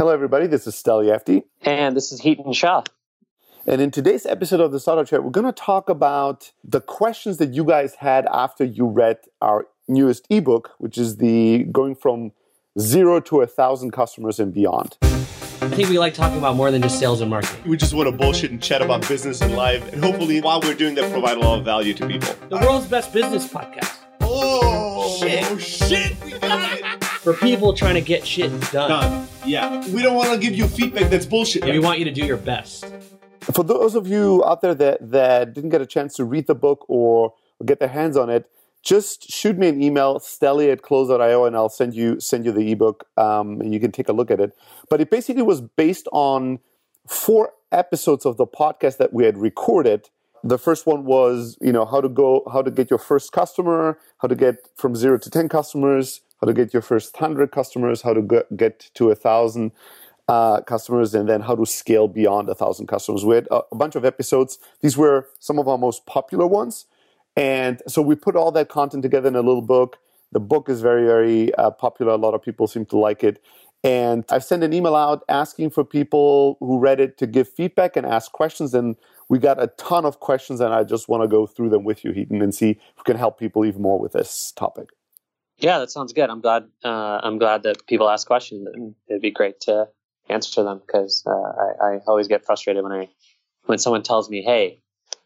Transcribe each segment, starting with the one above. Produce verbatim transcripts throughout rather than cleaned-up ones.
Hello, everybody. This is Steli Efti. And this is Heaton Shah. And in today's episode of the Startup Chat, we're going to talk about the questions that you guys had after you read our newest ebook, which is the going from zero to a thousand customers and beyond. I think we like talking about more than just sales and marketing. We just want to bullshit and chat about business and life. And hopefully, while we're doing that, provide a lot of value to people. The world's best business podcast. Oh, shit. Oh, shit. We got it. For people trying to get shit done. Done. Yeah. We don't want to give you feedback that's bullshit. Yeah, we want you to do your best. For those of you out there that, that didn't get a chance to read the book or, or get their hands on it, just shoot me an email, steli at close dot io, and I'll send you send you the ebook, um, and you can take a look at it. But it basically was based on four episodes of the podcast that we had recorded. The first one was, you know, how to go, how to get your first customer, how to get from zero to ten customers, how to get your first hundred customers, how to get, get to a thousand uh, customers, and then how to scale beyond a thousand customers. We had a, a bunch of episodes. These were some of our most popular ones. And so we put all that content together in a little book. The book is very, very uh, popular. A lot of people seem to like it. And I've sent an email out asking for people who read it to give feedback and ask questions. And we got a ton of questions, and I just want to go through them with you, Heaton, and see if we can help people even more with this topic. Yeah, that sounds good. I'm glad. Uh, I'm glad that people ask questions. And it'd be great to answer them because uh, I, I always get frustrated when I when someone tells me, "Hey,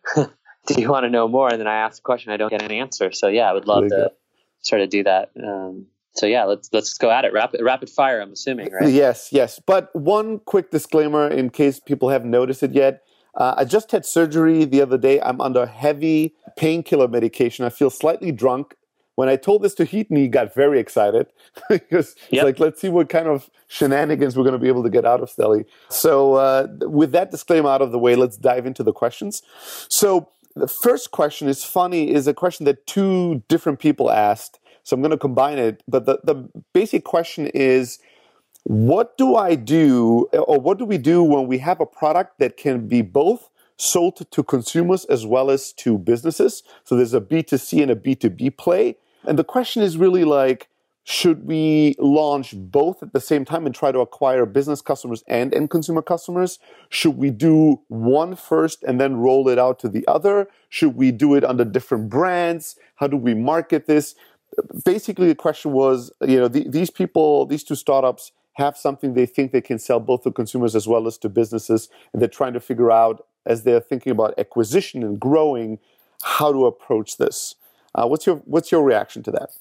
do you want to know more?" And then I ask a question, I don't get an answer. So yeah, I would love to sort of do that. Um, so yeah, let's let's go at it. Rapid rapid fire, I'm assuming, right? Yes, yes. But one quick disclaimer in case people haven't noticed it yet. Uh, I just had surgery the other day. I'm under heavy painkiller medication. I feel slightly drunk. When I told this to Heaton, he got very excited because he's yep. like, let's see what kind of shenanigans we're going to be able to get out of Steli. So uh, with that disclaimer out of the way, let's dive into the questions. So the first question is funny, is a question that two different people asked. So I'm going to combine it. But the, the basic question is, what do I do, or what do we do when we have a product that can be both sold to consumers as well as to businesses? So there's a B two C and a B two B play. And the question is really like, should we launch both at the same time and try to acquire business customers and end consumer customers? Should we do one first and then roll it out to the other? Should we do it under different brands? How do we market this? Basically, the question was, you know, the, these people, these two startups have something they think they can sell both to consumers as well as to businesses. And they're trying to figure out, as they're thinking about acquisition and growing, how to approach this. Uh, what's your what's your reaction to that?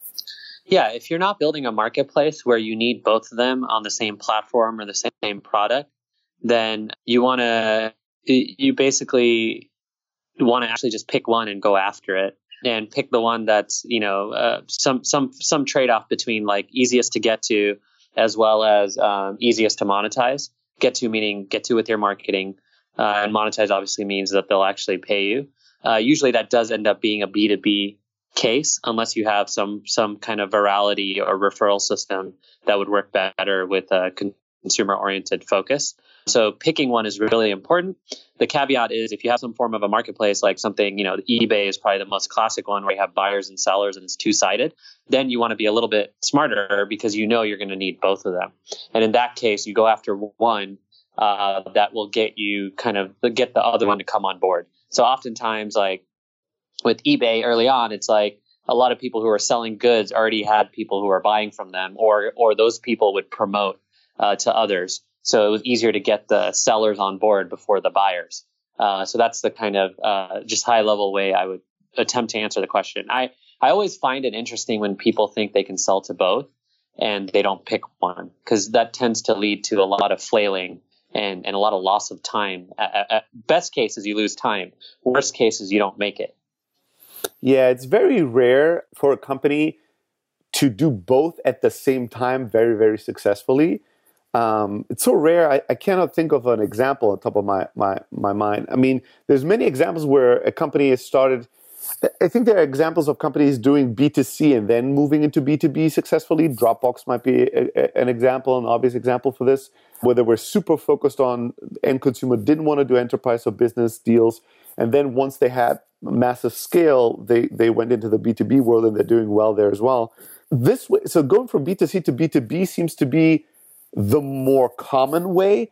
Yeah, if you're not building a marketplace where you need both of them on the same platform or the same product, then you want to, you basically want to actually just pick one and go after it, and pick the one that's, you know, uh, some some some trade-off between like easiest to get to as well as um, easiest to monetize. Get to meaning get to with your marketing, uh, and monetize obviously means that they'll actually pay you. Uh, usually that does end up being a B two B case, unless you have some some kind of virality or referral system that would work better with a consumer-oriented focus. So picking one is really important. The caveat is if you have some form of a marketplace, like something, you know, eBay is probably the most classic one where you have buyers and sellers and it's two-sided, then you want to be a little bit smarter because you know you're going to need both of them. And in that case, you go after one uh, that will get you kind of get the other one to come on board. So oftentimes, like with eBay early on, it's like a lot of people who are selling goods already had people who are buying from them, or or those people would promote uh, to others. So it was easier to get the sellers on board before the buyers. Uh, so that's the kind of uh, just high level way I would attempt to answer the question. I, I always find it interesting when people think they can sell to both and they don't pick one, because that tends to lead to a lot of flailing and, and a lot of loss of time. At, at best case is you lose time. Worst case is you don't make it. Yeah, it's very rare for a company to do both at the same time very, very successfully. Um, it's so rare, I, I cannot think of an example on top of my, my, my mind. I mean, there's many examples where a company has started. I think there are examples of companies doing B two C and then moving into B two B successfully. Dropbox might be a, a, an example, an obvious example for this, where they were super focused on end consumer, didn't want to do enterprise or business deals. And then once they had massive scale, they, they went into the B two B world and they're doing well there as well. This way, so going from B two C to B two B seems to be the more common way.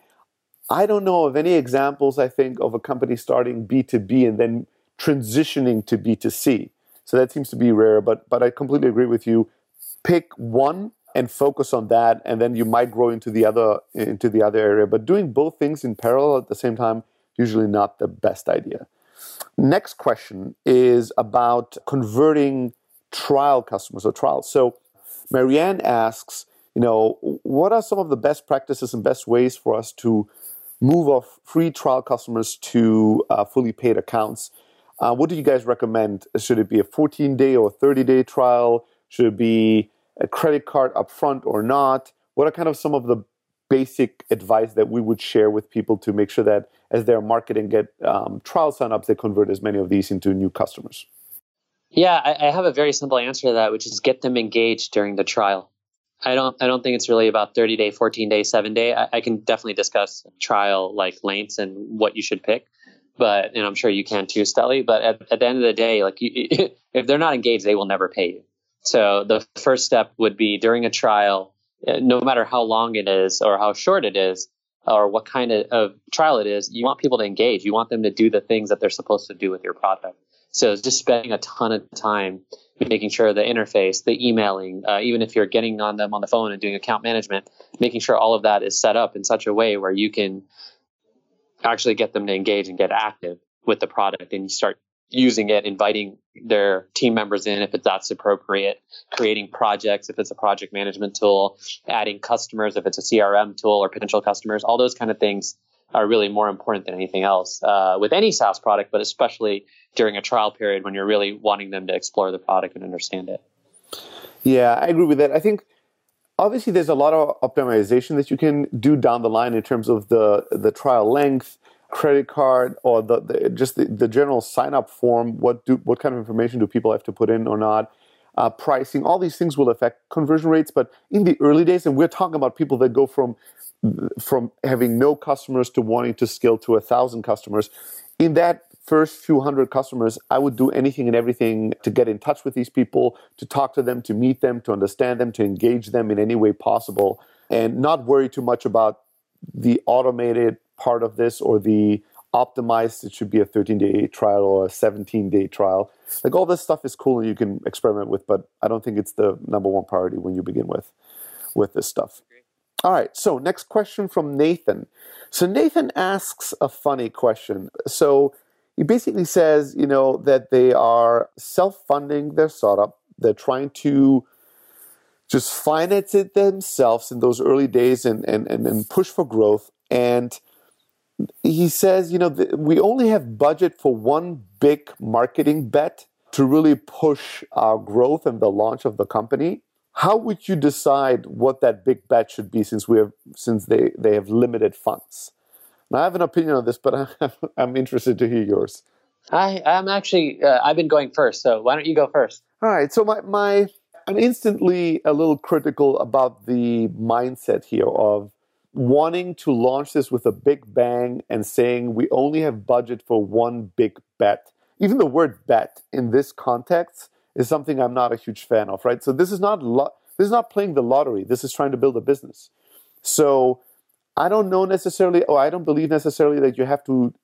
I don't know of any examples, I think, of a company starting B two B and then transitioning to B two C. So that seems to be rare, but but I completely agree with you. Pick one and focus on that, and then you might grow into the other into the other area. But doing both things in parallel at the same time, usually not the best idea. Next question is about converting trial customers or trials. So Marianne asks, you know, what are some of the best practices and best ways for us to move off free trial customers to uh, fully paid accounts? Uh, what do you guys recommend? Should it be a fourteen-day or thirty-day trial? Should it be a credit card upfront or not? What are kind of some of the basic advice that we would share with people to make sure that as they're marketing, get um, trial signups, they convert as many of these into new customers? Yeah, I, I have a very simple answer to that, which is get them engaged during the trial. I don't I don't think it's really about thirty day, fourteen day, seven day. I, I can definitely discuss trial like lengths and what you should pick. But, and I'm sure you can too, Stelly, but at, at the end of the day, like you, if they're not engaged, they will never pay you. So the first step would be during a trial, no matter how long it is or how short it is, or what kind of, of trial it is, you want people to engage. You want them to do the things that they're supposed to do with your product. So just spending a ton of time making sure the interface, the emailing, uh, even if you're getting on them on the phone and doing account management, making sure all of that is set up in such a way where you can actually get them to engage and get active with the product, and you start using it, inviting their team members in if it's that's appropriate, creating projects if it's a project management tool, adding customers if it's a C R M tool or potential customers. All those kind of things are really more important than anything else uh, with any SaaS product, but especially during a trial period when you're really wanting them to explore the product and understand it. Yeah, I agree with that. I think obviously there's a lot of optimization that you can do down the line in terms of the the trial length, credit card, or the, the just the, the general sign up form. What do what kind of information do people have to put in or not? Uh, pricing, all these things will affect conversion rates. But in the early days, and we're talking about people that go from from having no customers to wanting to scale to a thousand customers. In that first few hundred customers, I would do anything and everything to get in touch with these people, to talk to them, to meet them, to understand them, to engage them in any way possible, and not worry too much about the automated part of this or the optimized. It should be a thirteen-day trial or a seventeen-day trial. Like all this stuff is cool and you can experiment with, but I don't think it's the number one priority when you begin with with this stuff. All right, so next question from Nathan. So Nathan asks a funny question. So he basically says, you know, that they are self-funding their startup. They're trying to just finance it themselves in those early days and and and, and push for growth. And he says, you know, th- we only have budget for one big marketing bet to really push our growth and the launch of the company. How would you decide what that big bet should be since we have since they, they have limited funds? Now, I have an opinion on this, but I'm, I'm interested to hear yours. I, I'm actually, uh, I've been going first, so why don't you go first? All right, so my, my I'm instantly a little critical about the mindset here of wanting to launch this with a big bang and saying we only have budget for one big bet. Even the word bet in this context is something I'm not a huge fan of, right? So this is not lo- this is not playing the lottery. This is trying to build a business. So I don't know necessarily, or I don't believe necessarily that you have to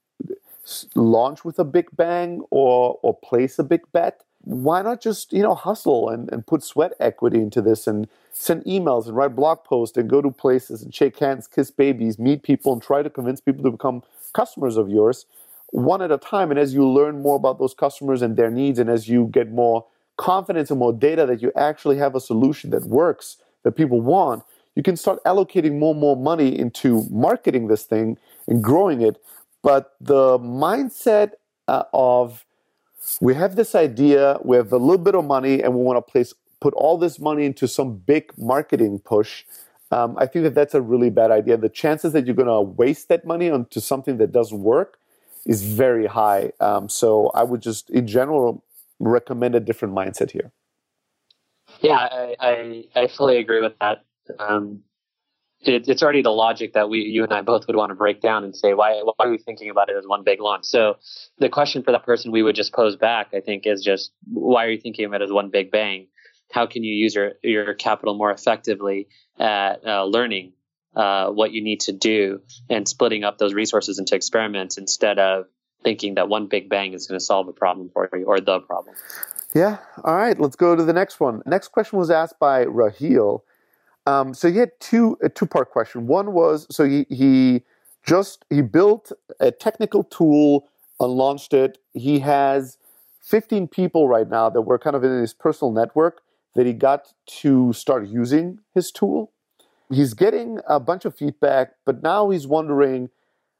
launch with a big bang or or place a big bet. Why not just, you know, hustle and, and put sweat equity into this and send emails and write blog posts and go to places and shake hands, kiss babies, meet people, and try to convince people to become customers of yours one at a time. And as you learn more about those customers and their needs, and as you get more confidence and more data that you actually have a solution that works, that people want, you can start allocating more and more money into marketing this thing and growing it. But the mindset uh, of we have this idea, we have a little bit of money, and we want to place put all this money into some big marketing push, um, I think that that's a really bad idea. The chances that you're going to waste that money onto something that doesn't work is very high. Um, so I would just, in general, recommend a different mindset here. Yeah, I, I, I fully agree with that. Um, it, it's already the logic that we, you and I both would want to break down and say, why, why are we thinking about it as one big launch? So the question for that person we would just pose back, I think, is just, why are you thinking of it as one big bang? How can you use your, your capital more effectively at uh, learning uh, what you need to do and splitting up those resources into experiments instead of thinking that one big bang is going to solve a problem for you or the problem. Yeah. All right. Let's go to the next one. Next question was asked by Raheel. Um, so he had two a two part question. One was so he he just he built a technical tool and launched it. He has fifteen people right now that were kind of in his personal network that he got to start using his tool. He's getting a bunch of feedback, but now he's wondering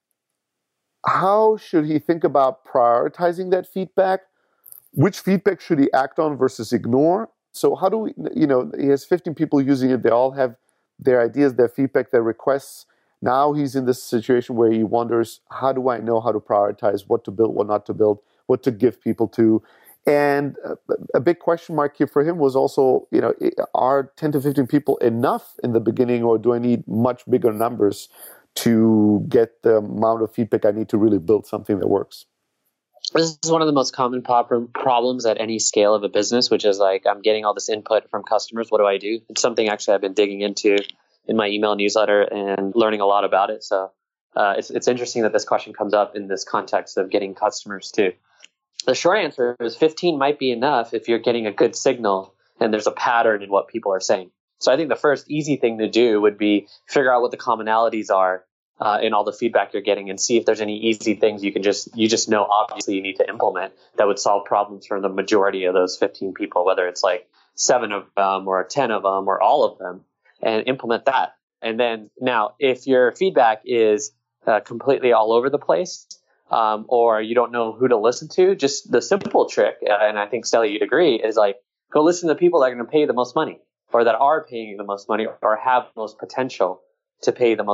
how should he think about prioritizing that feedback. Which feedback should he act on versus ignore? So how do we, you know, he has fifteen people using it. They all have their ideas, their feedback, their requests. Now he's in this situation where he wonders, how do I know how to prioritize what to build, what not to build, what to give people to? And a big question mark here for him was also, you know, are ten to fifteen people enough in the beginning, or do I need much bigger numbers to get the amount of feedback I need to really build something that works? This is one of the most common pop- problems at any scale of a business, which is like, I'm getting all this input from customers. What do I do? It's something actually I've been digging into in my email newsletter and learning a lot about it. So uh, it's it's interesting that this question comes up in this context of getting customers too. The short answer is fifteen might be enough if you're getting a good signal and there's a pattern in what people are saying. So I think the first easy thing to do would be figure out what the commonalities are Uh, in all the feedback you're getting, and see if there's any easy things you can just you just know obviously you need to implement that would solve problems for the majority of those fifteen people, whether it's like seven of them or ten of them or all of them, and implement that. And then now, if your feedback is uh, completely all over the place, um, or you don't know who to listen to, just the simple trick, uh, and I think Steli, you'd agree, is like go listen to the people that are going to pay the most money, or that are paying the most money, or have the most potential to pay the most